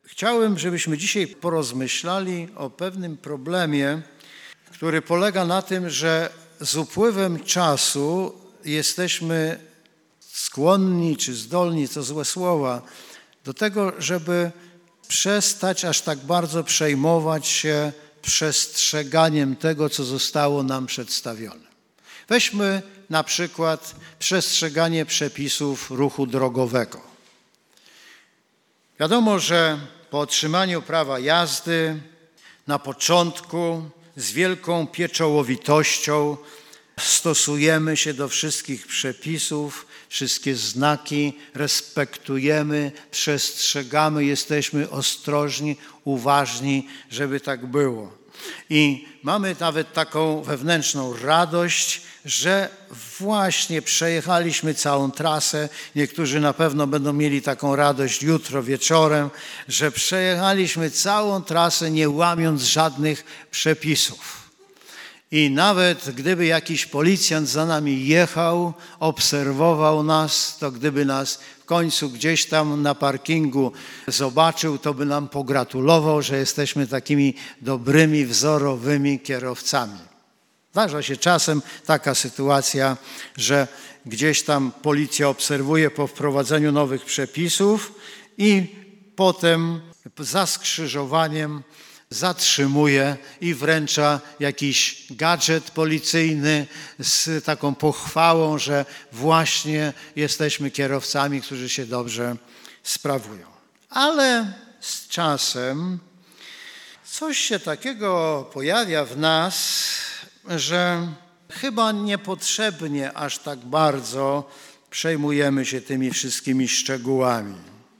Chciałem, żebyśmy dzisiaj porozmyślali o pewnym problemie, który polega na tym, że z upływem czasu jesteśmy skłonni czy zdolni, to złe słowa, do tego, żeby przestać aż tak bardzo przejmować się przestrzeganiem tego, co zostało nam przedstawione. Weźmy na przykład przestrzeganie przepisów ruchu drogowego. Wiadomo, że po otrzymaniu prawa jazdy na początku z wielką pieczołowitością stosujemy się do wszystkich przepisów, wszystkie znaki respektujemy, przestrzegamy, jesteśmy ostrożni, uważni, żeby tak było. I mamy nawet taką wewnętrzną radość, że właśnie przejechaliśmy całą trasę. Niektórzy na pewno będą mieli taką radość jutro wieczorem, że przejechaliśmy całą trasę, nie łamiąc żadnych przepisów. I nawet gdyby jakiś policjant za nami jechał, obserwował nas, to gdyby nas w końcu gdzieś tam na parkingu zobaczył, to by nam pogratulował, że jesteśmy takimi dobrymi, wzorowymi kierowcami. Zdarza się czasem taka sytuacja, że gdzieś tam policja obserwuje po wprowadzeniu nowych przepisów i potem za skrzyżowaniem zatrzymuje i wręcza jakiś gadżet policyjny z taką pochwałą, że właśnie jesteśmy kierowcami, którzy się dobrze sprawują. Ale z czasem coś się takiego pojawia w nas, że chyba niepotrzebnie aż tak bardzo przejmujemy się tymi wszystkimi szczegółami.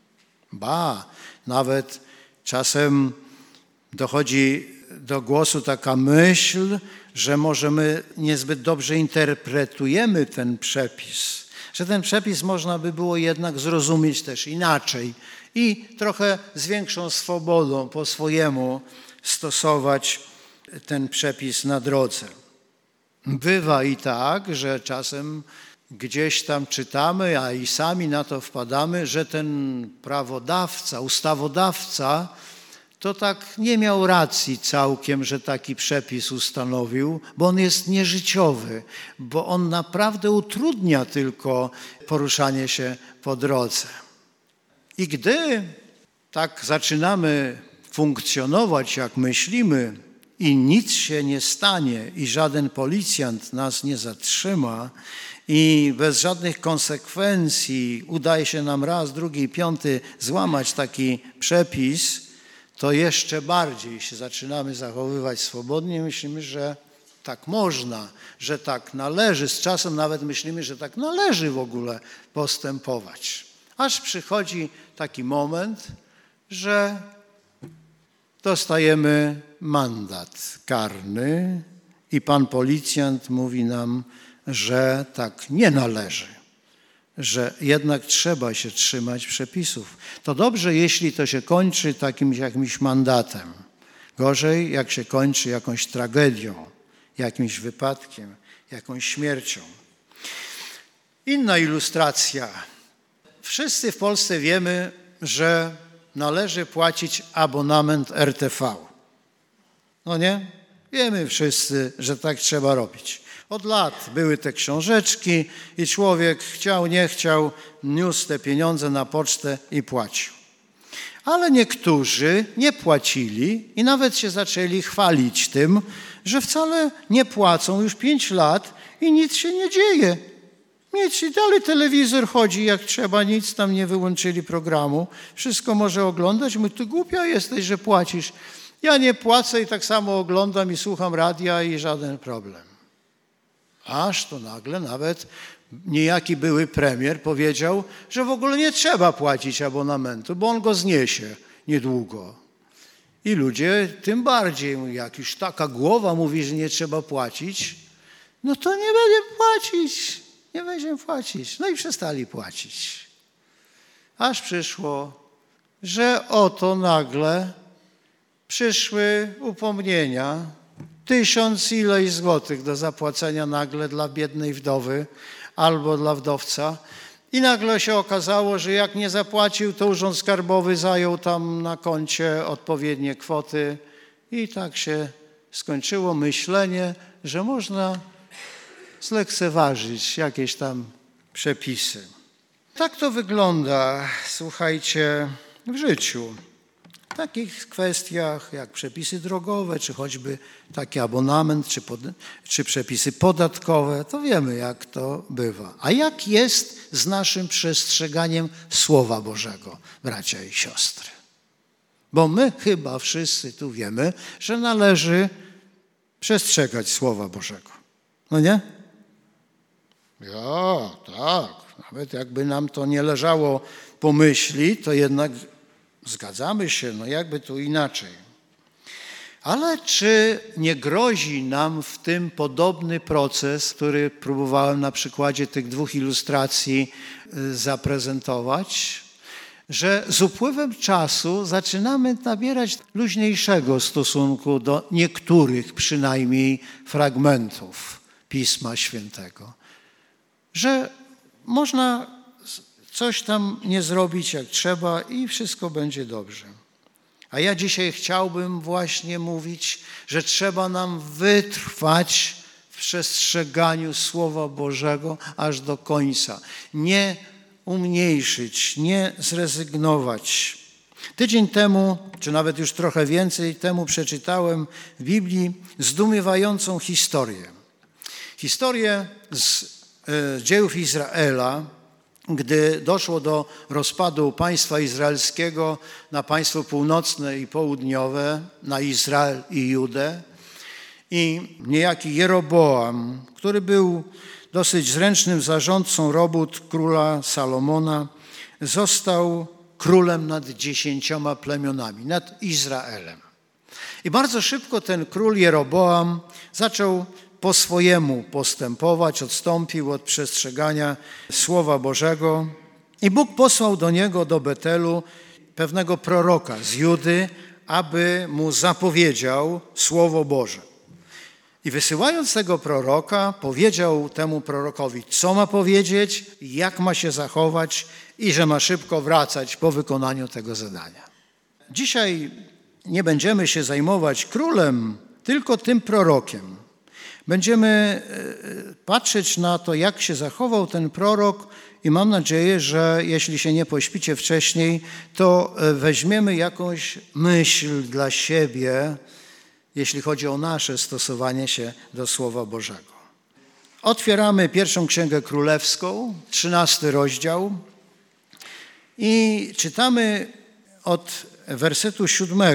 Nawet czasem dochodzi do głosu taka myśl, że może my niezbyt dobrze interpretujemy ten przepis, że ten przepis można by było jednak zrozumieć też inaczej i trochę z większą swobodą po swojemu stosować ten przepis na drodze. Bywa i tak, że czasem gdzieś tam czytamy, a i sami na to wpadamy, że ten prawodawca, ustawodawca to tak nie miał racji całkiem, że taki przepis ustanowił, bo on jest nieżyciowy, bo on naprawdę utrudnia tylko poruszanie się po drodze. I gdy tak zaczynamy funkcjonować, jak myślimy, i nic się nie stanie, i żaden policjant nas nie zatrzyma, i bez żadnych konsekwencji udaje się nam raz, drugi, piąty złamać taki przepis, to jeszcze bardziej się zaczynamy zachowywać swobodnie. Myślimy, że tak można, że tak należy. Z czasem nawet myślimy, że tak należy w ogóle postępować. Aż przychodzi taki moment, że dostajemy mandat karny i pan policjant mówi nam, że tak nie należy, że jednak trzeba się trzymać przepisów. To dobrze, jeśli to się kończy takim jakimś mandatem. Gorzej, jak się kończy jakąś tragedią, jakimś wypadkiem, jakąś śmiercią. Inna ilustracja. Wszyscy w Polsce wiemy, że należy płacić abonament RTV. No nie? Wiemy wszyscy, że tak trzeba robić. Od lat były te książeczki i człowiek chciał, nie chciał, niósł te pieniądze na pocztę i płacił. Ale niektórzy nie płacili i nawet się zaczęli chwalić tym, że wcale nie płacą już 5 lat i nic się nie dzieje. Nic i dalej telewizor chodzi jak trzeba, nic tam nie wyłączyli programu. Wszystko może oglądać. Mówi, ty głupia jesteś, że płacisz. Ja nie płacę i tak samo oglądam i słucham radia i żaden problem. Aż to nagle nawet niejaki były premier powiedział, że w ogóle nie trzeba płacić abonamentu, bo on go zniesie niedługo. I ludzie tym bardziej, jak już taka głowa mówi, że nie trzeba płacić, no to nie będę płacić, nie będziemy płacić. No i przestali płacić. Aż przyszło, że oto nagle przyszły upomnienia, 1000 ileś złotych do zapłacenia nagle dla biednej wdowy albo dla wdowca I nagle się okazało, że jak nie zapłacił, to Urząd Skarbowy zajął tam na koncie odpowiednie kwoty i tak się skończyło myślenie, że można zlekceważyć jakieś tam przepisy. Tak to wygląda, słuchajcie, w życiu. W takich kwestiach jak przepisy drogowe, czy choćby taki abonament, czy przepisy podatkowe, to wiemy, jak to bywa. A jak jest z naszym przestrzeganiem Słowa Bożego, bracia i siostry? Bo my chyba wszyscy tu wiemy, że należy przestrzegać Słowa Bożego. No nie? Ja, tak. Nawet jakby nam to nie leżało po myśli, to jednak zgadzamy się, no jakby tu inaczej. Ale czy nie grozi nam w tym podobny proces, który próbowałem na przykładzie tych 2 ilustracji zaprezentować, że z upływem czasu zaczynamy nabierać luźniejszego stosunku do niektórych przynajmniej fragmentów Pisma Świętego. Że można coś tam nie zrobić jak trzeba i wszystko będzie dobrze. A ja dzisiaj chciałbym właśnie mówić, że trzeba nam wytrwać w przestrzeganiu Słowa Bożego aż do końca. Nie umniejszyć, nie zrezygnować. Tydzień temu, czy nawet już trochę więcej temu przeczytałem w Biblii zdumiewającą historię. Historię z dziejów Izraela, gdy doszło do rozpadu państwa izraelskiego na państwo północne i południowe, na Izrael i Judę. I niejaki Jeroboam, który był dosyć zręcznym zarządcą robót króla Salomona, został królem nad 10 plemionami, nad Izraelem. I bardzo szybko ten król Jeroboam zaczął po swojemu postępować, odstąpił od przestrzegania Słowa Bożego i Bóg posłał do niego, do Betelu, pewnego proroka z Judy, aby mu zapowiedział Słowo Boże. I wysyłając tego proroka, powiedział temu prorokowi, co ma powiedzieć, jak ma się zachować i że ma szybko wracać po wykonaniu tego zadania. Dzisiaj nie będziemy się zajmować królem, tylko tym prorokiem. Będziemy patrzeć na to, jak się zachował ten prorok i mam nadzieję, że jeśli się nie pośpicie wcześniej, to weźmiemy jakąś myśl dla siebie, jeśli chodzi o nasze stosowanie się do Słowa Bożego. Otwieramy 1 Księgę Królewską, 13 rozdział i czytamy od wersetu 7,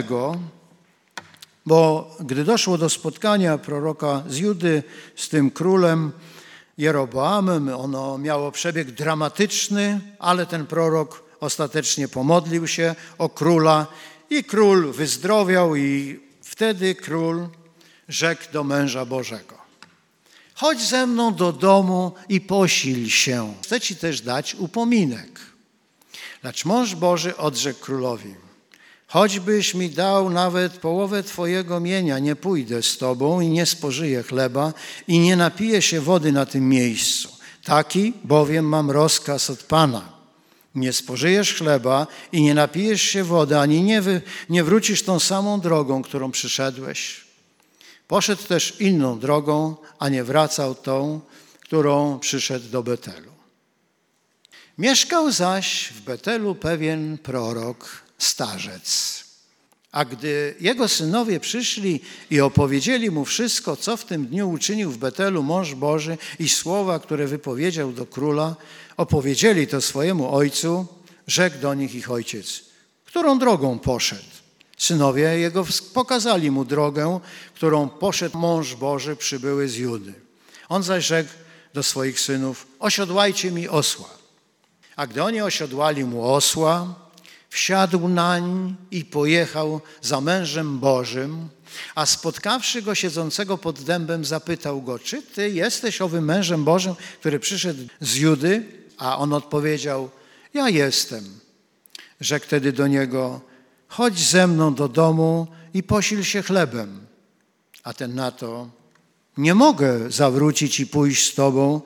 bo gdy doszło do spotkania proroka z Judy z tym królem Jeroboamem, ono miało przebieg dramatyczny, ale ten prorok ostatecznie pomodlił się o króla i król wyzdrowiał i wtedy król rzekł do męża Bożego: chodź ze mną do domu i posil się. Chcę ci też dać upominek. Lecz mąż Boży odrzekł królowi: choćbyś mi dał nawet połowę twojego mienia, nie pójdę z tobą i nie spożyję chleba i nie napiję się wody na tym miejscu. Taki bowiem mam rozkaz od Pana. Nie spożyjesz chleba i nie napijesz się wody, ani nie wrócisz tą samą drogą, którą przyszedłeś. Poszedł też inną drogą, a nie wracał tą, którą przyszedł do Betelu. Mieszkał zaś w Betelu pewien prorok, starzec. A gdy jego synowie przyszli i opowiedzieli mu wszystko, co w tym dniu uczynił w Betelu mąż Boży i słowa, które wypowiedział do króla, opowiedzieli to swojemu ojcu, rzekł do nich ich ojciec: którą drogą poszedł? Synowie jego pokazali mu drogę, którą poszedł mąż Boży przybyły z Judy. On zaś rzekł do swoich synów: osiodłajcie mi osła. A gdy oni osiodłali mu osła, wsiadł nań i pojechał za mężem Bożym, a spotkawszy go siedzącego pod dębem, zapytał go: czy ty jesteś owym mężem Bożym, który przyszedł z Judy? A on odpowiedział: ja jestem. Rzekł wtedy do niego: chodź ze mną do domu i posil się chlebem. A ten na to: nie mogę zawrócić i pójść z tobą,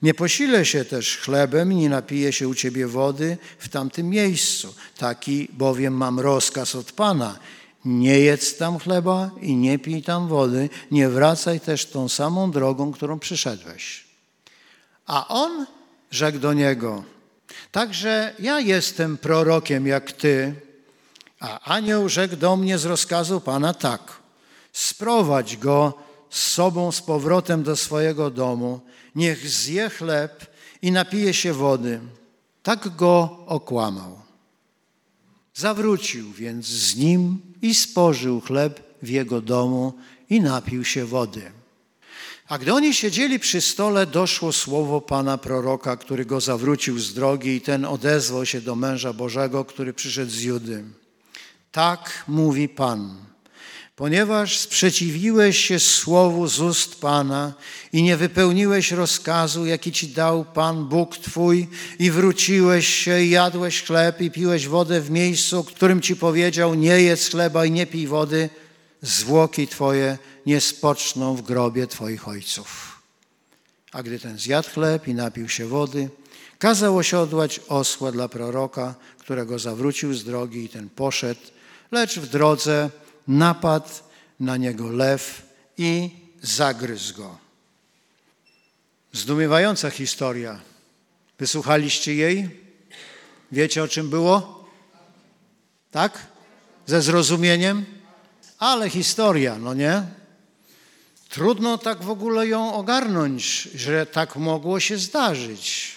Nie posilę się też chlebem i nie napiję się u Ciebie wody w tamtym miejscu. Taki bowiem mam rozkaz od Pana. Nie jedz tam chleba i nie pij tam wody. Nie wracaj też tą samą drogą, którą przyszedłeś. A on rzekł do niego: także ja jestem prorokiem jak ty. A anioł rzekł do mnie z rozkazu Pana tak: sprowadź go z sobą z powrotem do swojego domu, niech zje chleb i napije się wody. Tak go okłamał. Zawrócił więc z nim i spożył chleb w jego domu i napił się wody. A gdy oni siedzieli przy stole, doszło słowo Pana proroka, który go zawrócił z drogi, i ten odezwał się do męża Bożego, który przyszedł z Judy. Tak mówi Pan: ponieważ sprzeciwiłeś się słowu z ust Pana i nie wypełniłeś rozkazu, jaki ci dał Pan Bóg Twój, i wróciłeś się i jadłeś chleb i piłeś wodę w miejscu, którym ci powiedział: nie jedz chleba i nie pij wody, zwłoki Twoje nie spoczną w grobie Twoich ojców. A gdy ten zjadł chleb i napił się wody, kazał osiodłać osła dla proroka, którego zawrócił z drogi, i ten poszedł, lecz w drodze napadł na niego lew i zagryzł go. Zdumiewająca historia. Wysłuchaliście jej? Wiecie, o czym było? Tak? Ze zrozumieniem? Ale historia, no nie? Trudno tak w ogóle ją ogarnąć, że tak mogło się zdarzyć.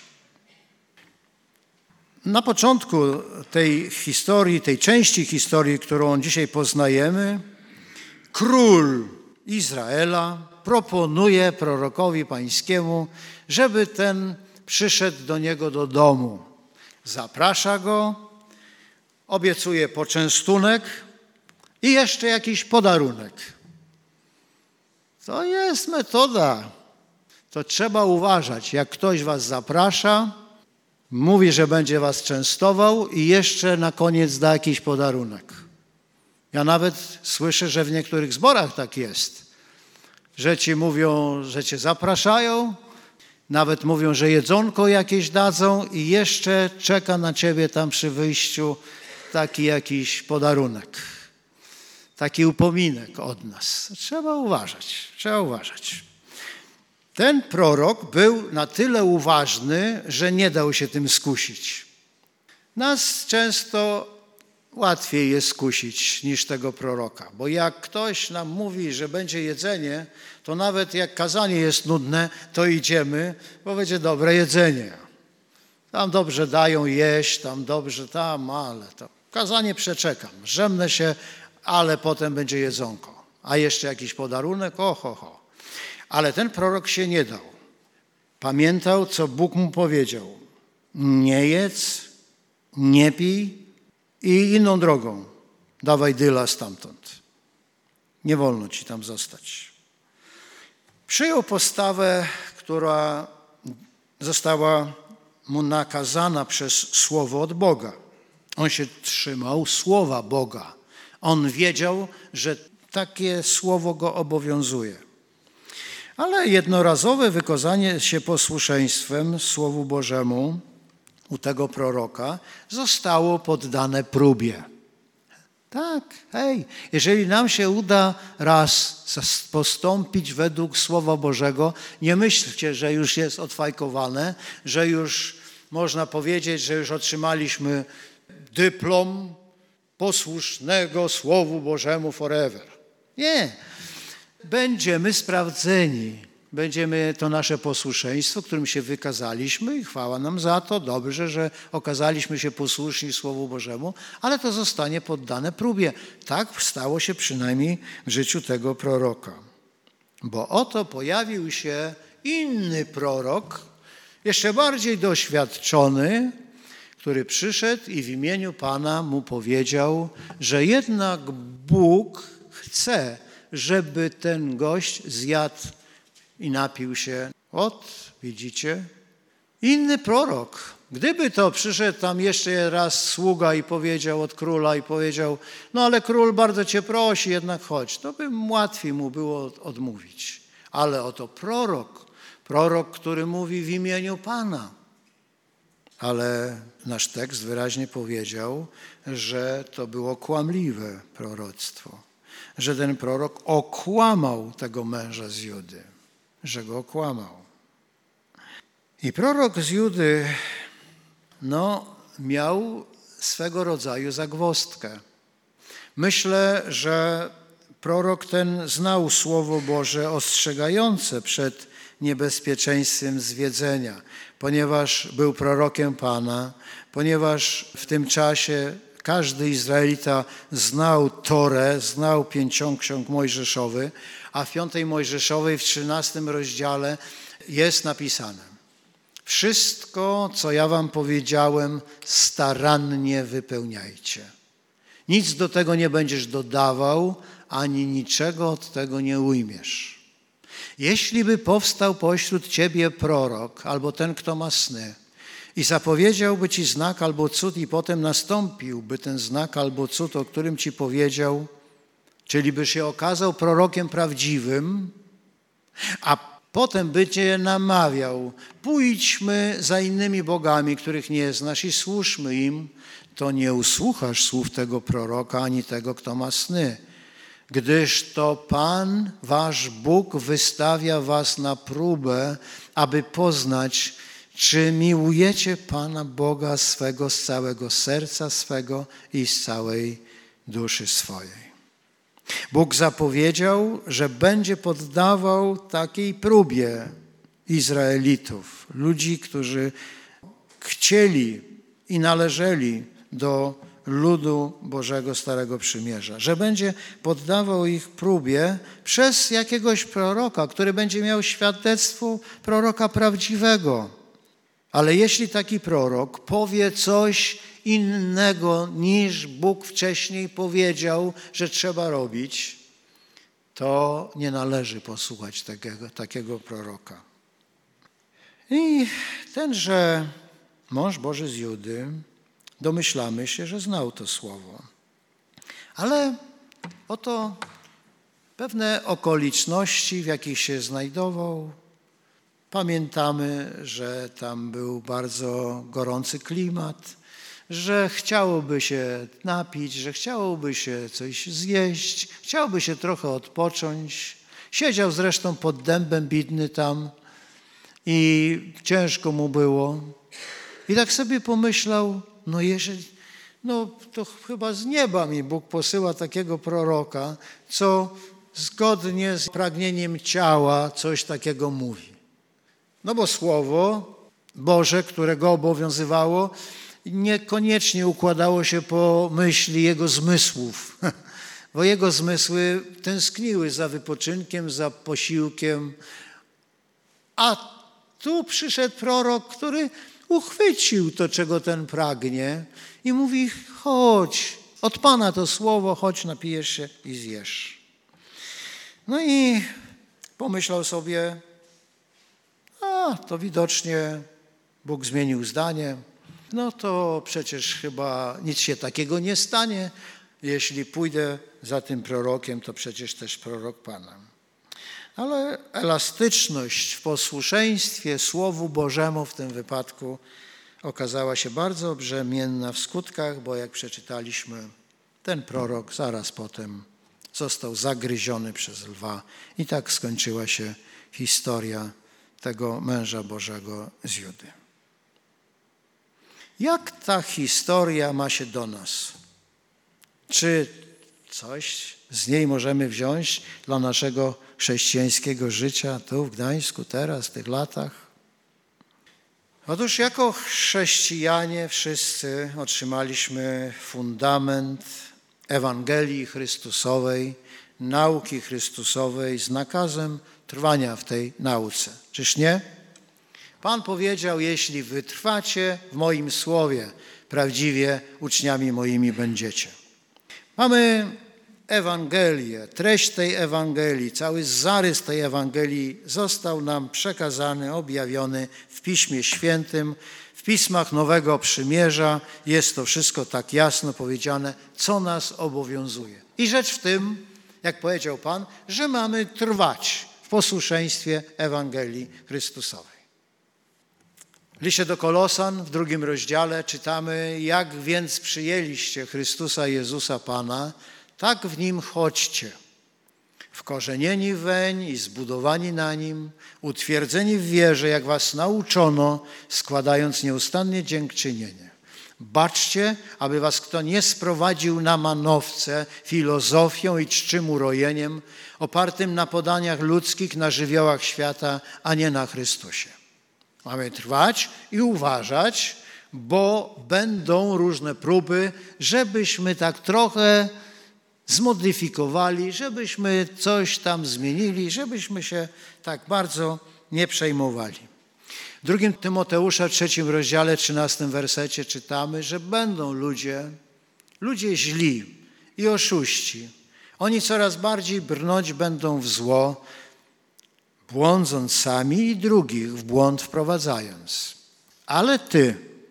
Na początku tej historii, tej części historii, którą dzisiaj poznajemy, król Izraela proponuje prorokowi pańskiemu, żeby ten przyszedł do niego do domu. Zaprasza go, obiecuje poczęstunek i jeszcze jakiś podarunek. To jest metoda. To trzeba uważać. Jak ktoś was zaprasza, mówi, że będzie was częstował i jeszcze na koniec da jakiś podarunek. Ja nawet słyszę, że w niektórych zborach tak jest, że ci mówią, że cię zapraszają, nawet mówią, że jedzonko jakieś dadzą i jeszcze czeka na ciebie tam przy wyjściu taki jakiś podarunek, taki upominek od nas. Trzeba uważać, trzeba uważać. Ten prorok był na tyle uważny, że nie dał się tym skusić. Nas często łatwiej jest skusić niż tego proroka, bo jak ktoś nam mówi, że będzie jedzenie, to nawet jak kazanie jest nudne, to idziemy, bo będzie dobre jedzenie. Tam dobrze dają jeść, tam dobrze, ale to kazanie przeczekam, rzemnę się, ale potem będzie jedzonko. A jeszcze jakiś podarunek, Ale ten prorok się nie dał. Pamiętał, co Bóg mu powiedział. Nie jedz, nie pij i inną drogą dawaj dyla stamtąd. Nie wolno ci tam zostać. Przyjął postawę, która została mu nakazana przez słowo od Boga. On się trzymał słowa Boga. On wiedział, że takie słowo go obowiązuje. Ale jednorazowe wykazanie się posłuszeństwem Słowu Bożemu u tego proroka zostało poddane próbie. Tak, jeżeli nam się uda raz postąpić według Słowa Bożego, nie myślcie, że już jest odfajkowane, że już można powiedzieć, że już otrzymaliśmy dyplom posłusznego Słowu Bożemu forever. Nie. Będziemy sprawdzeni. Będziemy to nasze posłuszeństwo, którym się wykazaliśmy i chwała nam za to. Dobrze, że okazaliśmy się posłuszni Słowu Bożemu, ale to zostanie poddane próbie. Tak stało się przynajmniej w życiu tego proroka. Bo oto pojawił się inny prorok, jeszcze bardziej doświadczony, który przyszedł i w imieniu Pana mu powiedział, że jednak Bóg chce, żeby ten gość zjadł i napił się. Widzicie? Inny prorok. Gdyby to przyszedł tam jeszcze raz sługa i powiedział od króla i powiedział, ale król bardzo cię prosi, jednak chodź, to by łatwiej mu było odmówić. Ale oto prorok prorok, który mówi w imieniu Pana. Ale nasz tekst wyraźnie powiedział, że to było kłamliwe proroctwo, że ten prorok okłamał tego męża z Judy, że go okłamał. I prorok z Judy, miał swego rodzaju zagwozdkę. Myślę, że prorok ten znał Słowo Boże ostrzegające przed niebezpieczeństwem zwiedzenia, ponieważ był prorokiem Pana, ponieważ w tym czasie każdy Izraelita znał Torę, znał Pięcioksiąg Mojżeszowy, a w 5 Mojżeszowej w 13 rozdziale jest napisane: wszystko, co ja wam powiedziałem, starannie wypełniajcie. Nic do tego nie będziesz dodawał, ani niczego od tego nie ujmiesz. Jeśli by powstał pośród ciebie prorok, albo ten, kto ma sny, i zapowiedziałby ci znak albo cud, i potem nastąpiłby ten znak albo cud, o którym ci powiedział, czyli by się okazał prorokiem prawdziwym, a potem by cię namawiał: pójdźmy za innymi bogami, których nie znasz, i służmy im, to nie usłuchasz słów tego proroka, ani tego, kto ma sny. Gdyż to Pan, wasz Bóg, wystawia was na próbę, aby poznać, czy miłujecie Pana Boga swego z całego serca swego i z całej duszy swojej. Bóg zapowiedział, że będzie poddawał takiej próbie Izraelitów, ludzi, którzy chcieli i należeli do ludu Bożego Starego Przymierza, że będzie poddawał ich próbie przez jakiegoś proroka, który będzie miał świadectwo proroka prawdziwego. Ale jeśli taki prorok powie coś innego niż Bóg wcześniej powiedział, że trzeba robić, to nie należy posłuchać takiego proroka. I tenże mąż Boży z Judy, domyślamy się, że znał to słowo. Ale oto pewne okoliczności, w jakich się znajdował. Pamiętamy, że tam był bardzo gorący klimat, że chciałoby się napić, że chciałoby się coś zjeść, chciałoby się trochę odpocząć. Siedział zresztą pod dębem bidny tam i ciężko mu było. I tak sobie pomyślał: to chyba z nieba mi Bóg posyła takiego proroka, co zgodnie z pragnieniem ciała coś takiego mówi. Bo Słowo Boże, które go obowiązywało, niekoniecznie układało się po myśli jego zmysłów, bo jego zmysły tęskniły za wypoczynkiem, za posiłkiem. A tu przyszedł prorok, który uchwycił to, czego ten pragnie, i mówi: chodź, od Pana to słowo, chodź, napijesz się i zjesz. I pomyślał sobie: to widocznie Bóg zmienił zdanie, to przecież chyba nic się takiego nie stanie. Jeśli pójdę za tym prorokiem, to przecież też prorok Pana. Ale elastyczność w posłuszeństwie Słowu Bożemu w tym wypadku okazała się bardzo brzemienna w skutkach, bo jak przeczytaliśmy, ten prorok zaraz potem został zagryziony przez lwa i tak skończyła się historia tego męża Bożego z Judy. Jak ta historia ma się do nas? Czy coś z niej możemy wziąć dla naszego chrześcijańskiego życia tu w Gdańsku, teraz, w tych latach? Otóż jako chrześcijanie wszyscy otrzymaliśmy fundament Ewangelii Chrystusowej, nauki Chrystusowej z nakazem trwania w tej nauce. Czyż nie? Pan powiedział: jeśli wytrwacie w moim słowie, prawdziwie uczniami moimi będziecie. Mamy Ewangelię, treść tej Ewangelii, cały zarys tej Ewangelii został nam przekazany, objawiony w Piśmie Świętym, w Pismach Nowego Przymierza. Jest to wszystko tak jasno powiedziane, co nas obowiązuje. I rzecz w tym, jak powiedział Pan, że mamy trwać w posłuszeństwie Ewangelii Chrystusowej. W liście do Kolosan w 2 rozdziale czytamy: jak więc przyjęliście Chrystusa Jezusa Pana, tak w Nim chodźcie, wkorzenieni weń i zbudowani na Nim, utwierdzeni w wierze, jak was nauczono, składając nieustannie dziękczynienie. Baczcie, aby was kto nie sprowadził na manowce filozofią i czczym urojeniem, opartym na podaniach ludzkich, na żywiołach świata, a nie na Chrystusie. Mamy trwać i uważać, bo będą różne próby, żebyśmy tak trochę zmodyfikowali, żebyśmy coś tam zmienili, żebyśmy się tak bardzo nie przejmowali. W 2 Tymoteusza, 3 rozdziale, 13 wersecie czytamy, że będą ludzie źli i oszuści. Oni coraz bardziej brnąć będą w zło, błądząc sami i drugich w błąd wprowadzając. Ale ty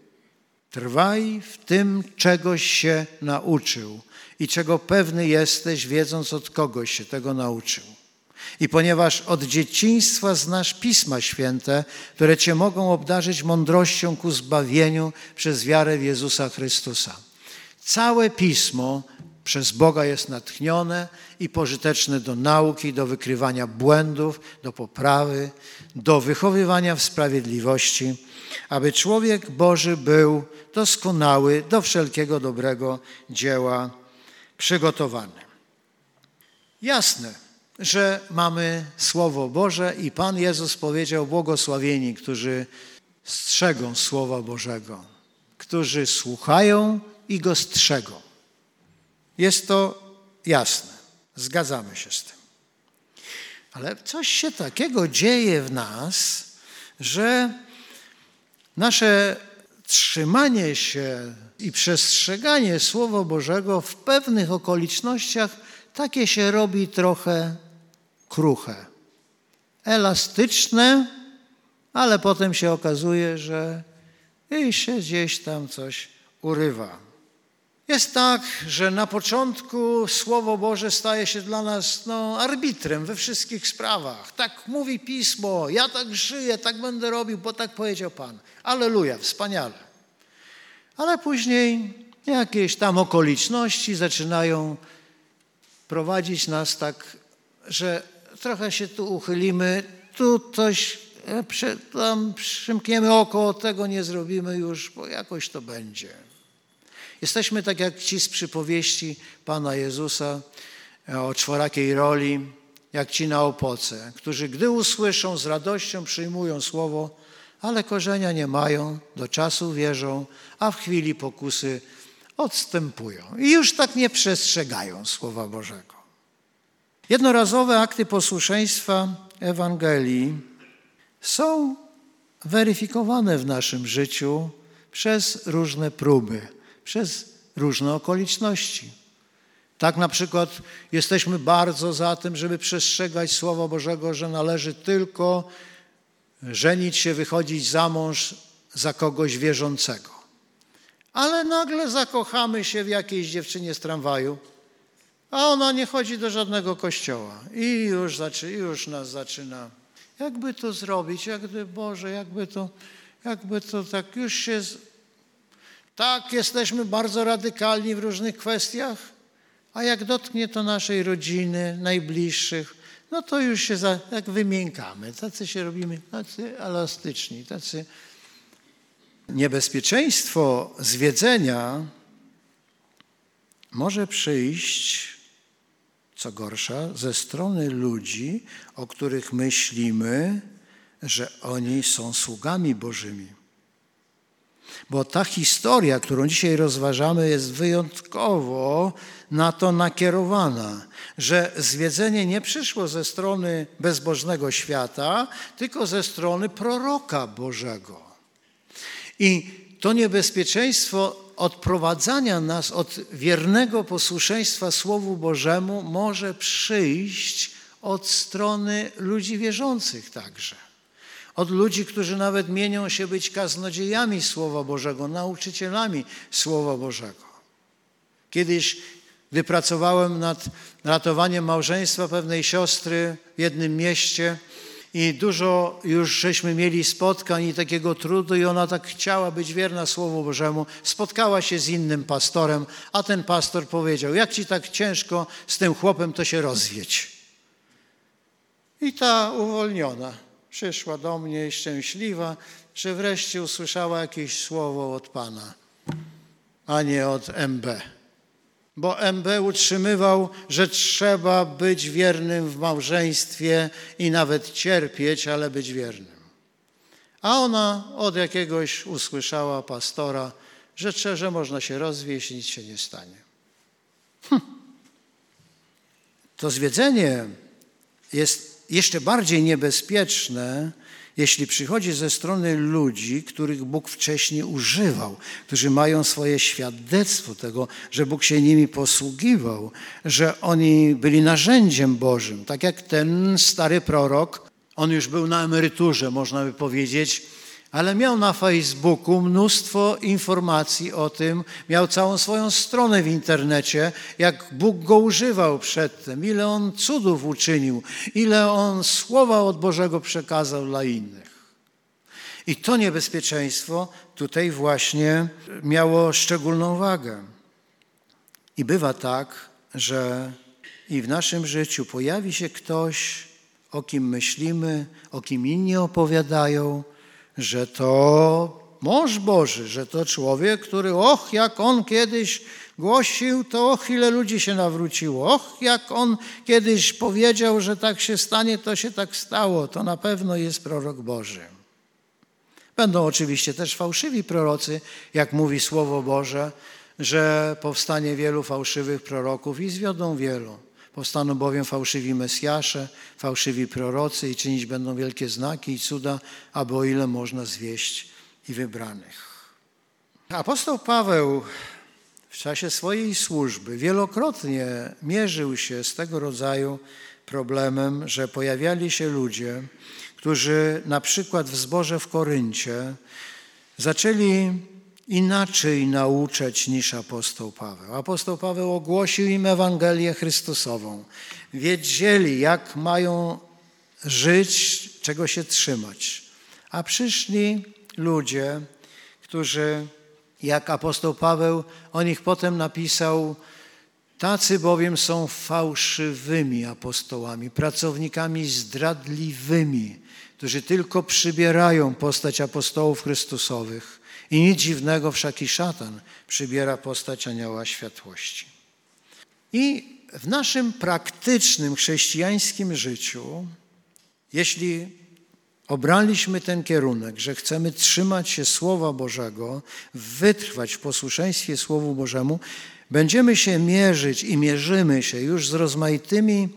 trwaj w tym, czegoś się nauczył i czego pewny jesteś, wiedząc, od kogoś się tego nauczył. I ponieważ od dzieciństwa znasz Pisma Święte, które cię mogą obdarzyć mądrością ku zbawieniu przez wiarę w Jezusa Chrystusa. Całe Pismo przez Boga jest natchnione i pożyteczne do nauki, do wykrywania błędów, do poprawy, do wychowywania w sprawiedliwości, aby człowiek Boży był doskonały, do wszelkiego dobrego dzieła przygotowany. Jasne, że mamy Słowo Boże i Pan Jezus powiedział: błogosławieni, którzy strzegą Słowa Bożego, którzy słuchają i go strzegą. Jest to jasne, zgadzamy się z tym. Ale coś się takiego dzieje w nas, że nasze trzymanie się i przestrzeganie Słowa Bożego w pewnych okolicznościach takie się robi trochę kruche, elastyczne, ale potem się okazuje, że i się gdzieś tam coś urywa. Jest tak, że na początku Słowo Boże staje się dla nas arbitrem we wszystkich sprawach. Tak mówi Pismo, ja tak żyję, tak będę robił, bo tak powiedział Pan. Alleluja, wspaniale. Ale później jakieś tam okoliczności zaczynają prowadzić nas tak, że trochę się tu uchylimy, tu coś tam przymkniemy oko, tego nie zrobimy już, bo jakoś to będzie. Jesteśmy tak jak ci z przypowieści Pana Jezusa o czworakiej roli, jak ci na opoce, którzy gdy usłyszą, z radością przyjmują słowo, ale korzenia nie mają, do czasu wierzą, a w chwili pokusy odstępują i już tak nie przestrzegają Słowa Bożego. Jednorazowe akty posłuszeństwa Ewangelii są weryfikowane w naszym życiu przez różne próby, przez różne okoliczności. Tak na przykład jesteśmy bardzo za tym, żeby przestrzegać Słowa Bożego, że należy tylko żenić się, wychodzić za mąż za kogoś wierzącego. Ale nagle zakochamy się w jakiejś dziewczynie z tramwaju, a ona nie chodzi do żadnego kościoła. I już nas zaczyna. Jakby to zrobić? Boże, jakby to tak już się... Tak, jesteśmy bardzo radykalni w różnych kwestiach, a jak dotknie to naszej rodziny, najbliższych, no to już się jak wymiękamy. Tacy się robimy, tacy elastyczni, tacy... Niebezpieczeństwo zwiedzenia może przyjść, co gorsza, ze strony ludzi, o których myślimy, że oni są sługami Bożymi. Bo ta historia, którą dzisiaj rozważamy, jest wyjątkowo na to nakierowana, że zwiedzenie nie przyszło ze strony bezbożnego świata, tylko ze strony proroka Bożego. I to niebezpieczeństwo odprowadzania nas od wiernego posłuszeństwa Słowu Bożemu może przyjść od strony ludzi wierzących także. Od ludzi, którzy nawet mienią się być kaznodziejami Słowa Bożego, nauczycielami Słowa Bożego. Kiedyś Gdy pracowałem nad ratowaniem małżeństwa pewnej siostry w jednym mieście i dużo już żeśmy mieli spotkań i takiego trudu i ona tak chciała być wierna Słowu Bożemu, spotkała się z innym pastorem, a ten pastor powiedział: jak ci tak ciężko z tym chłopem, to się rozwiedź. I ta uwolniona przyszła do mnie szczęśliwa, że wreszcie usłyszała jakieś słowo od Pana, a nie od MB. Bo MB utrzymywał, że trzeba być wiernym w małżeństwie i nawet cierpieć, ale być wiernym. A ona od jakiegoś usłyszała pastora, że można się rozwieść i nic się nie stanie. To zwiedzenie jest jeszcze bardziej niebezpieczne, jeśli przychodzi ze strony ludzi, których Bóg wcześniej używał, którzy mają swoje świadectwo tego, że Bóg się nimi posługiwał, że oni byli narzędziem Bożym. Tak jak ten stary prorok, on już był na emeryturze, można by powiedzieć, ale miał na Facebooku mnóstwo informacji o tym, miał całą swoją stronę w internecie, jak Bóg go używał przedtem, ile on cudów uczynił, ile on słowa od Bożego przekazał dla innych. I to niebezpieczeństwo tutaj właśnie miało szczególną wagę. I bywa tak, że i w naszym życiu pojawi się ktoś, o kim myślimy, o kim inni opowiadają, że to mąż Boży, że to człowiek, który jak on kiedyś głosił, to ile ludzi się nawróciło. Jak on kiedyś powiedział, że tak się stanie, to się tak stało. To na pewno jest prorok Boży. Będą oczywiście też fałszywi prorocy, jak mówi Słowo Boże, że powstanie wielu fałszywych proroków i zwiodą wielu. Powstaną bowiem fałszywi Mesjasze, fałszywi prorocy i czynić będą wielkie znaki i cuda, aby o ile można zwieść i wybranych. Apostoł Paweł w czasie swojej służby wielokrotnie mierzył się z tego rodzaju problemem, że pojawiali się ludzie, którzy na przykład w zborze w Koryncie zaczęli inaczej nauczać niż apostoł Paweł. Apostoł Paweł ogłosił im Ewangelię Chrystusową. Wiedzieli, jak mają żyć, czego się trzymać. A przyszli ludzie, którzy, jak apostoł Paweł o nich potem napisał, tacy bowiem są fałszywymi apostołami, pracownikami zdradliwymi, którzy tylko przybierają postać apostołów Chrystusowych. I nic dziwnego, wszak i szatan przybiera postać anioła światłości. I w naszym praktycznym chrześcijańskim życiu, jeśli obraliśmy ten kierunek, że chcemy trzymać się Słowa Bożego, wytrwać w posłuszeństwie Słowu Bożemu, będziemy się mierzyć i mierzymy się już z rozmaitymi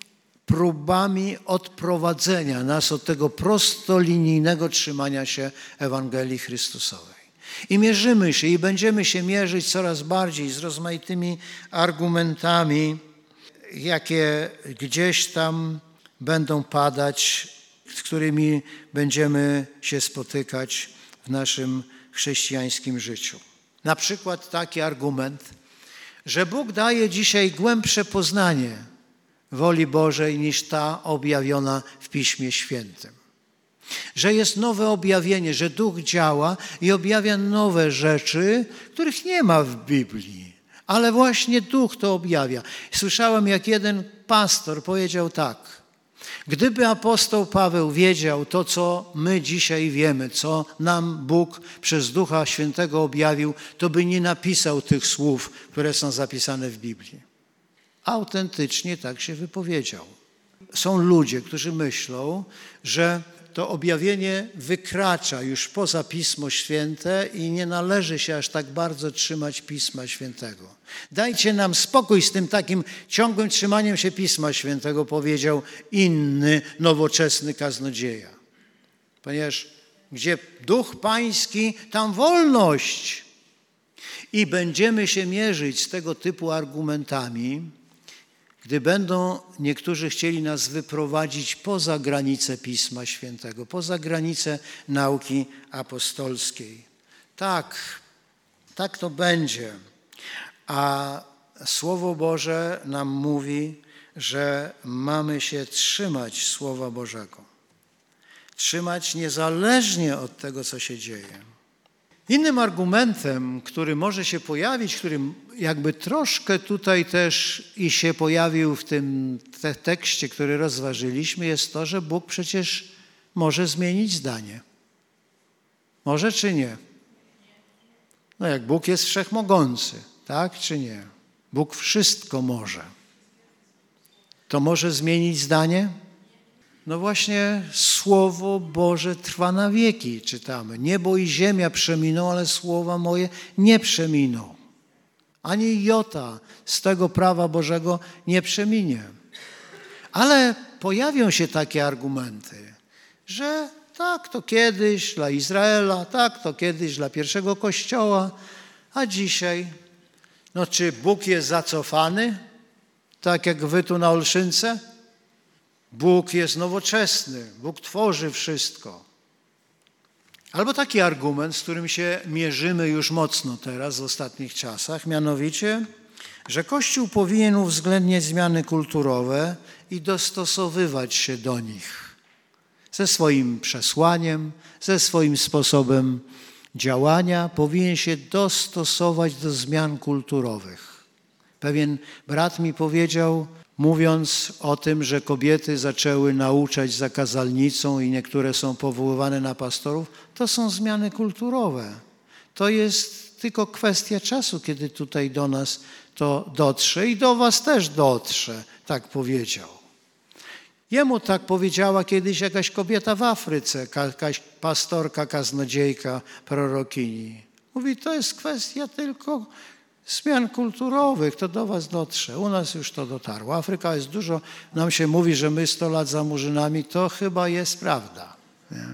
próbami odprowadzenia nas od tego prostolinijnego trzymania się Ewangelii Chrystusowej. I mierzymy się i będziemy się mierzyć coraz bardziej z rozmaitymi argumentami, jakie gdzieś tam będą padać, z którymi będziemy się spotykać w naszym chrześcijańskim życiu. Na przykład taki argument, że Bóg daje dzisiaj głębsze poznanie woli Bożej niż ta objawiona w Piśmie Świętym. Że jest nowe objawienie, że Duch działa i objawia nowe rzeczy, których nie ma w Biblii, ale właśnie Duch to objawia. Słyszałem, jak jeden pastor powiedział tak: gdyby apostoł Paweł wiedział to, co my dzisiaj wiemy, co nam Bóg przez Ducha Świętego objawił, to by nie napisał tych słów, które są zapisane w Biblii. Autentycznie tak się wypowiedział. Są ludzie, którzy myślą, że to objawienie wykracza już poza Pismo Święte i nie należy się aż tak bardzo trzymać Pisma Świętego. Dajcie nam spokój z tym takim ciągłym trzymaniem się Pisma Świętego, powiedział inny, nowoczesny kaznodzieja. Ponieważ gdzie Duch Pański, tam wolność. I będziemy się mierzyć z tego typu argumentami, gdy będą niektórzy chcieli nas wyprowadzić poza granice Pisma Świętego, poza granice nauki apostolskiej. Tak to będzie. A Słowo Boże nam mówi, że mamy się trzymać Słowa Bożego. Trzymać niezależnie od tego, co się dzieje. Innym argumentem, który może się pojawić, który jakby troszkę tutaj też i się pojawił w tym tekście, który rozważyliśmy, jest to, że Bóg przecież może zmienić zdanie. Może czy nie? No jak Bóg jest wszechmogący, tak czy nie? Bóg wszystko może. To może zmienić zdanie? No właśnie Słowo Boże trwa na wieki, czytamy. Niebo i ziemia przeminą, ale słowa moje nie przeminą. Ani jota z tego prawa Bożego nie przeminie. Ale pojawią się takie argumenty, że tak to kiedyś dla Izraela, tak to kiedyś dla pierwszego Kościoła, a dzisiaj, no czy Bóg jest zacofany, tak jak wy tu na Olszynce? Bóg jest nowoczesny, Bóg tworzy wszystko. Albo taki argument, z którym się mierzymy już mocno teraz w ostatnich czasach, mianowicie, że Kościół powinien uwzględniać zmiany kulturowe i dostosowywać się do nich ze swoim przesłaniem, ze swoim sposobem działania, powinien się dostosować do zmian kulturowych. Pewien brat mi powiedział, mówiąc o tym, że kobiety zaczęły nauczać za kazalnicą i niektóre są powoływane na pastorów, to są zmiany kulturowe. To jest tylko kwestia czasu, kiedy tutaj do nas to dotrze i do was też dotrze, tak powiedział. Jemu tak powiedziała kiedyś jakaś kobieta w Afryce, jakaś pastorka, kaznodziejka, prorokini. Mówi, to jest kwestia tylko zmian kulturowych, to do was dotrze. U nas już to dotarło. Afryka jest dużo, nam się mówi, że my 100 lat za murzynami, to chyba jest prawda. Nie?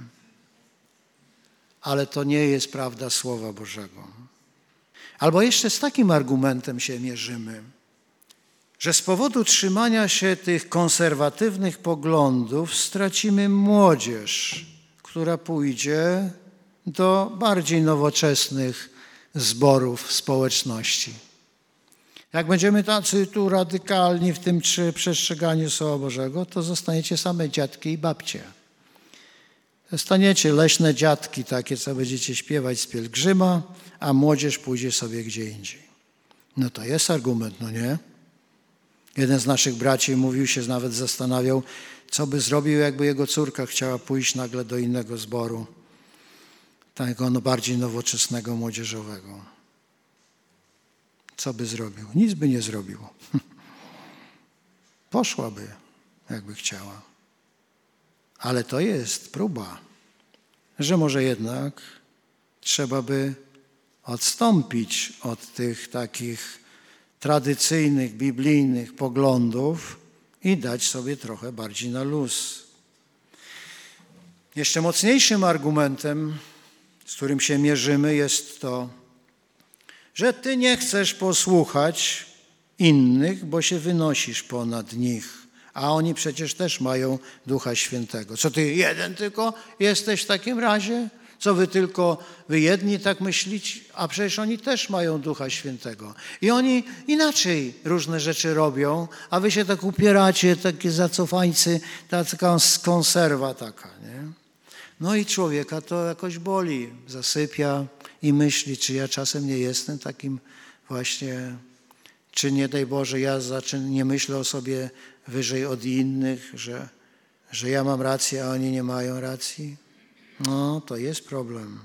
Ale to nie jest prawda Słowa Bożego. Albo jeszcze z takim argumentem się mierzymy, że z powodu trzymania się tych konserwatywnych poglądów stracimy młodzież, która pójdzie do bardziej nowoczesnych zborów społeczności. Jak będziemy tacy tu radykalni w tym przestrzeganiu Słowa Bożego, to zostaniecie same dziadki i babcie. Zostaniecie leśne dziadki takie, co będziecie śpiewać z pielgrzyma, a młodzież pójdzie sobie gdzie indziej. No to jest argument, no nie? Jeden z naszych braci mówił się, nawet zastanawiał, co by zrobił, jakby jego córka chciała pójść nagle do innego zboru, takiego bardziej nowoczesnego, młodzieżowego. Co by zrobił? Nic by nie zrobił. Poszłaby, jakby chciała. Ale to jest próba, że może jednak trzeba by odstąpić od tych takich tradycyjnych, biblijnych poglądów i dać sobie trochę bardziej na luz. Jeszcze mocniejszym argumentem, z którym się mierzymy, jest to, że ty nie chcesz posłuchać innych, bo się wynosisz ponad nich, a oni przecież też mają Ducha Świętego. Co ty jeden tylko jesteś w takim razie? Co wy jedni tak myślicie? A przecież oni też mają Ducha Świętego. I oni inaczej różne rzeczy robią, a wy się tak upieracie, takie zacofańcy, taka konserwa taka, nie? No i człowieka to jakoś boli, zasypia i myśli, czy ja czasem nie jestem takim właśnie, czy nie daj Boże, ja nie myślę o sobie wyżej od innych, że ja mam rację, a oni nie mają racji. No, to jest problem.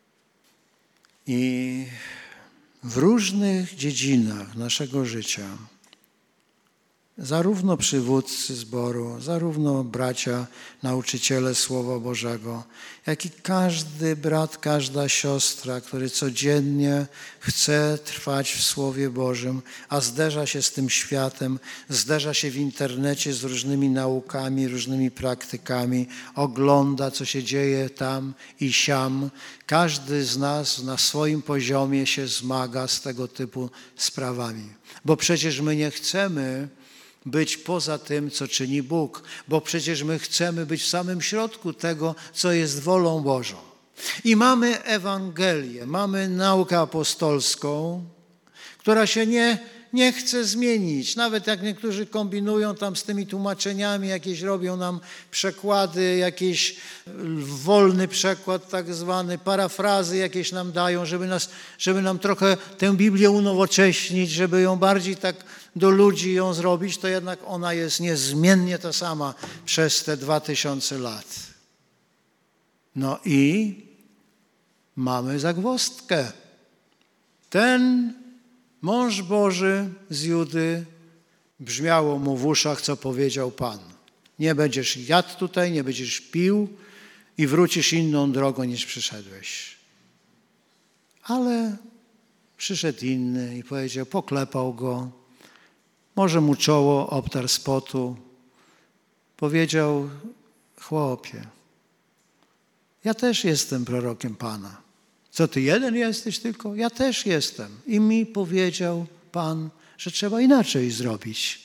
I w różnych dziedzinach naszego życia zarówno przywódcy zboru, zarówno bracia, nauczyciele Słowa Bożego, jak i każdy brat, każda siostra, który codziennie chce trwać w Słowie Bożym, a zderza się z tym światem, zderza się w internecie z różnymi naukami, różnymi praktykami, ogląda, co się dzieje tam i siam. Każdy z nas na swoim poziomie się zmaga z tego typu sprawami. Bo przecież my nie chcemy być poza tym, co czyni Bóg, bo przecież my chcemy być w samym środku tego, co jest wolą Bożą. I mamy Ewangelię, mamy naukę apostolską, która się nie chce zmienić. Nawet jak niektórzy kombinują tam z tymi tłumaczeniami, jakieś robią nam przekłady, jakiś wolny przekład tak zwany, parafrazy jakieś nam dają, żeby nam trochę tę Biblię unowocześnić, żeby ją bardziej tak do ludzi ją zrobić, to jednak ona jest niezmiennie ta sama przez te 2000 lat. No i mamy zagwozdkę. Ten mąż Boży z Judy, brzmiało mu w uszach, co powiedział Pan. Nie będziesz jadł tutaj, nie będziesz pił i wrócisz inną drogą, niż przyszedłeś. Ale przyszedł inny i powiedział, poklepał go, może mu czoło obtarł z potu. Powiedział, chłopie, ja też jestem prorokiem Pana. Co ty jeden jesteś tylko? Ja też jestem. I mi powiedział Pan, że trzeba inaczej zrobić.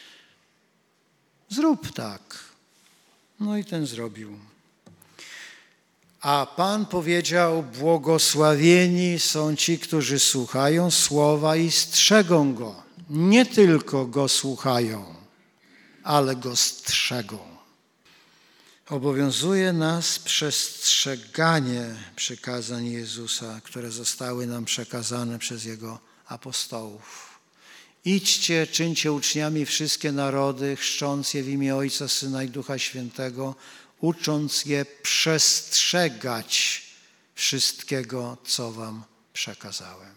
Zrób tak. No i ten zrobił. A Pan powiedział, błogosławieni są ci, którzy słuchają słowa i strzegą go. Nie tylko go słuchają, ale go strzegą. Obowiązuje nas przestrzeganie przykazań Jezusa, które zostały nam przekazane przez Jego apostołów. Idźcie, czyńcie uczniami wszystkie narody, chrzcząc je w imię Ojca, Syna i Ducha Świętego, ucząc je przestrzegać wszystkiego, co wam przekazałem.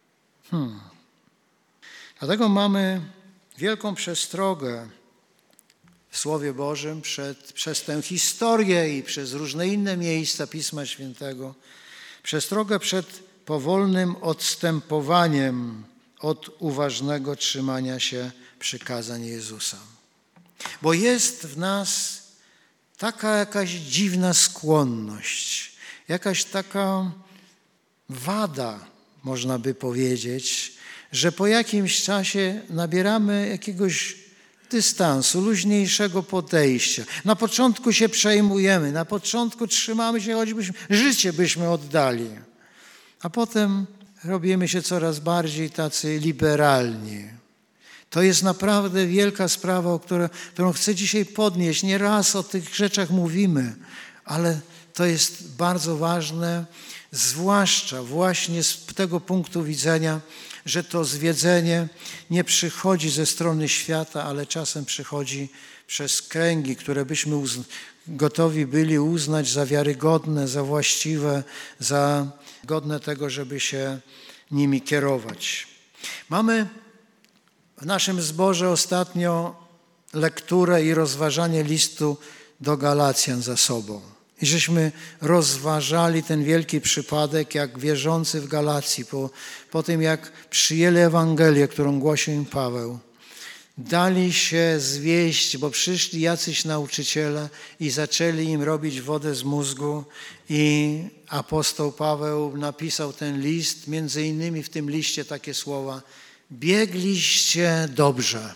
Dlatego mamy wielką przestrogę w Słowie Bożym przez tę historię i przez różne inne miejsca Pisma Świętego, przestrogę przed powolnym odstępowaniem od uważnego trzymania się przykazań Jezusa. Bo jest w nas taka jakaś dziwna skłonność, jakaś taka wada, można by powiedzieć, że po jakimś czasie nabieramy jakiegoś dystansu, luźniejszego podejścia. Na początku się przejmujemy, na początku trzymamy się, choćbyśmy życie byśmy oddali, a potem robimy się coraz bardziej tacy liberalni. To jest naprawdę wielka sprawa, którą chcę dzisiaj podnieść. Nie raz o tych rzeczach mówimy, ale to jest bardzo ważne, zwłaszcza właśnie z tego punktu widzenia, że to zwiedzenie nie przychodzi ze strony świata, ale czasem przychodzi przez kręgi, które byśmy gotowi byli uznać za wiarygodne, za właściwe, za godne tego, żeby się nimi kierować. Mamy w naszym zborze ostatnio lekturę i rozważanie listu do Galacjan za sobą. I żeśmy rozważali ten wielki przypadek, jak wierzący w Galacji, po tym jak przyjęli Ewangelię, którą głosił im Paweł, dali się zwieść, bo przyszli jacyś nauczyciele i zaczęli im robić wodę z mózgu i apostoł Paweł napisał ten list, między innymi w tym liście takie słowa: biegliście dobrze,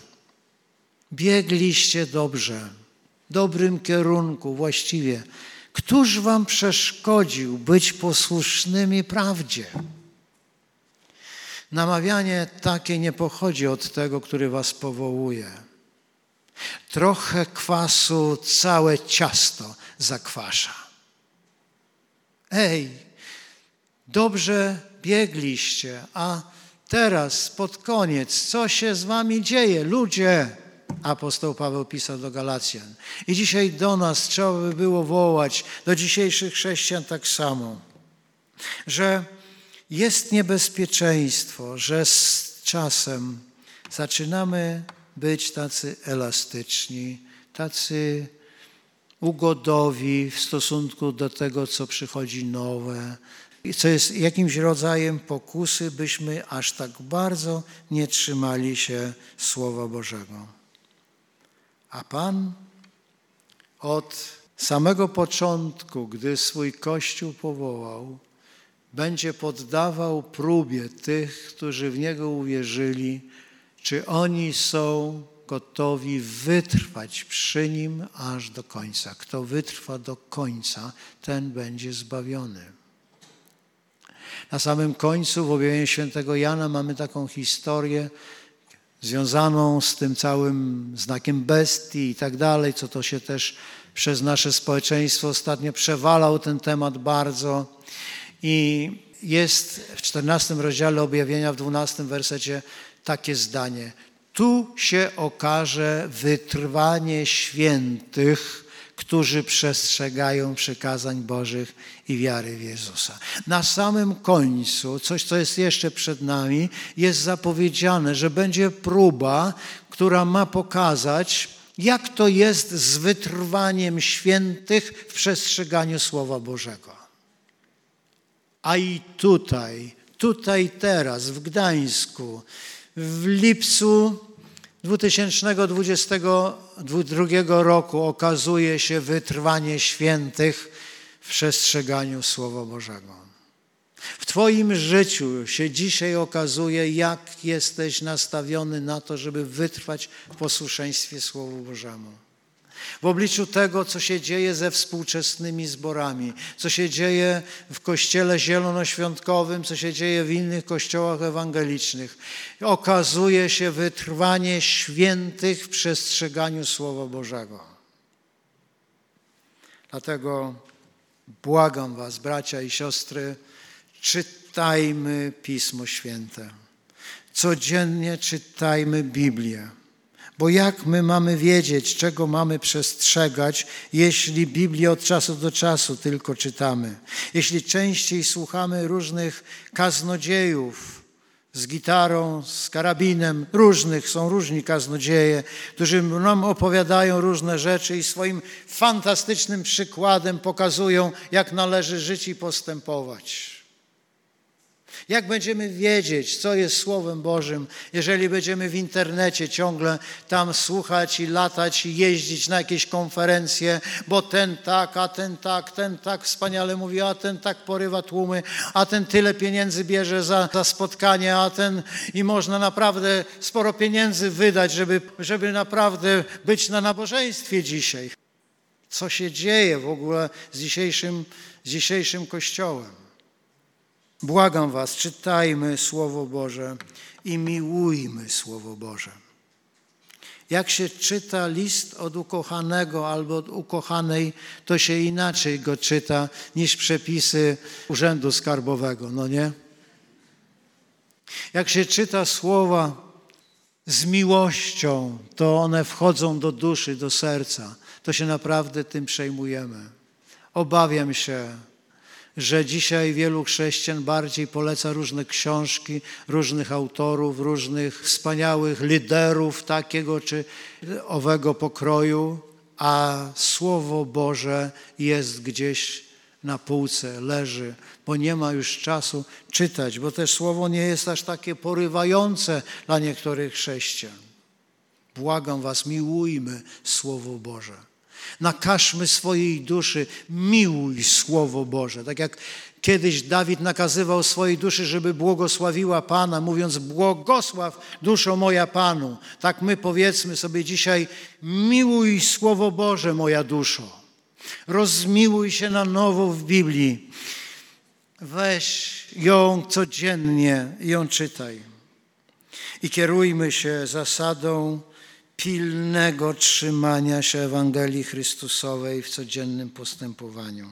w dobrym kierunku właściwie. Któż wam przeszkodził być posłusznymi prawdzie? Namawianie takie nie pochodzi od tego, który was powołuje. Trochę kwasu całe ciasto zakwasza. Ej, dobrze biegliście, a teraz pod koniec, co się z wami dzieje? Ludzie, apostoł Paweł pisał do Galacjan. I dzisiaj do nas trzeba by było wołać, do dzisiejszych chrześcijan tak samo, że jest niebezpieczeństwo, że z czasem zaczynamy być tacy elastyczni, tacy ugodowi w stosunku do tego, co przychodzi nowe, co jest jakimś rodzajem pokusy, byśmy aż tak bardzo nie trzymali się Słowa Bożego. A Pan od samego początku, gdy swój Kościół powołał, będzie poddawał próbie tych, którzy w Niego uwierzyli, czy oni są gotowi wytrwać przy Nim aż do końca. Kto wytrwa do końca, ten będzie zbawiony. Na samym końcu w objawieniu świętego Jana mamy taką historię, związaną z tym całym znakiem bestii i tak dalej, co to się też przez nasze społeczeństwo ostatnio przewalał ten temat bardzo. I jest w 14 rozdziale Objawienia, w 12 wersecie takie zdanie. Tu się okaże wytrwanie świętych, którzy przestrzegają przykazań Bożych i wiary w Jezusa. Na samym końcu, coś co jest jeszcze przed nami, jest zapowiedziane, że będzie próba, która ma pokazać, jak to jest z wytrwaniem świętych w przestrzeganiu Słowa Bożego. A i tutaj teraz, w Gdańsku, w lipcu 2022 roku okazuje się wytrwanie świętych w przestrzeganiu Słowa Bożego. W Twoim życiu się dzisiaj okazuje, jak jesteś nastawiony na to, żeby wytrwać w posłuszeństwie Słowu Bożemu. W obliczu tego, co się dzieje ze współczesnymi zborami, co się dzieje w Kościele Zielonoświątkowym, co się dzieje w innych kościołach ewangelicznych, okazuje się wytrwanie świętych w przestrzeganiu Słowa Bożego. Dlatego błagam was, bracia i siostry, czytajmy Pismo Święte. Codziennie czytajmy Biblię. Bo jak my mamy wiedzieć, czego mamy przestrzegać, jeśli Biblię od czasu do czasu tylko czytamy? Jeśli częściej słuchamy różnych kaznodziejów z gitarą, z karabinem, są różni kaznodzieje, którzy nam opowiadają różne rzeczy i swoim fantastycznym przykładem pokazują, jak należy żyć i postępować. Jak będziemy wiedzieć, co jest Słowem Bożym, jeżeli będziemy w internecie ciągle tam słuchać i latać i jeździć na jakieś konferencje, bo ten tak wspaniale mówi, a ten tak porywa tłumy, a ten tyle pieniędzy bierze za spotkanie, a ten i można naprawdę sporo pieniędzy wydać, żeby naprawdę być na nabożeństwie dzisiaj. Co się dzieje w ogóle z dzisiejszym Kościołem? Błagam was, czytajmy Słowo Boże i miłujmy Słowo Boże. Jak się czyta list od ukochanego albo od ukochanej, to się inaczej go czyta niż przepisy Urzędu Skarbowego, no nie? Jak się czyta słowa z miłością, to one wchodzą do duszy, do serca. To się naprawdę tym przejmujemy. Obawiam się, że dzisiaj wielu chrześcijan bardziej poleca różne książki, różnych autorów, różnych wspaniałych liderów takiego czy owego pokroju, a Słowo Boże jest gdzieś na półce, leży, bo nie ma już czasu czytać, bo też Słowo nie jest aż takie porywające dla niektórych chrześcijan. Błagam was, miłujmy Słowo Boże. Nakażmy swojej duszy, miłuj Słowo Boże. Tak jak kiedyś Dawid nakazywał swojej duszy, żeby błogosławiła Pana, mówiąc błogosław duszo moja Panu. Tak my powiedzmy sobie dzisiaj, miłuj Słowo Boże moja duszo. Rozmiłuj się na nowo w Biblii. Weź ją codziennie, ją czytaj. I kierujmy się zasadą pilnego trzymania się Ewangelii Chrystusowej w codziennym postępowaniu.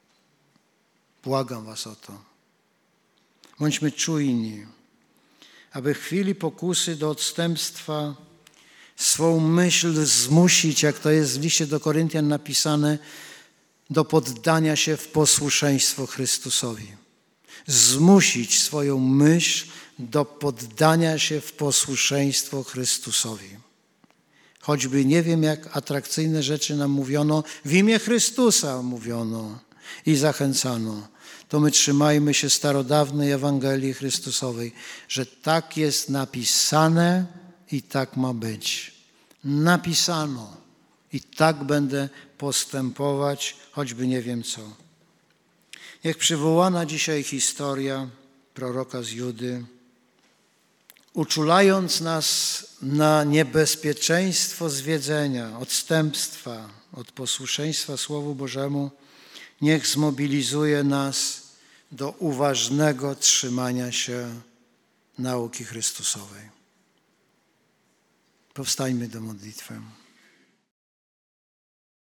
Błagam was o to. Bądźmy czujni, aby w chwili pokusy do odstępstwa swą myśl zmusić, jak to jest w liście do Koryntian napisane, do poddania się w posłuszeństwo Chrystusowi. Zmusić swoją myśl do poddania się w posłuszeństwo Chrystusowi. Choćby nie wiem, jak atrakcyjne rzeczy nam mówiono, w imię Chrystusa mówiono i zachęcano, to my trzymajmy się starodawnej Ewangelii Chrystusowej, że tak jest napisane i tak ma być. Napisano i tak będę postępować, choćby nie wiem co. Niech przywołana dzisiaj historia proroka z Judy, uczulając nas na niebezpieczeństwo zwiedzenia, odstępstwa od posłuszeństwa Słowu Bożemu, niech zmobilizuje nas do uważnego trzymania się nauki Chrystusowej. Powstańmy do modlitwy.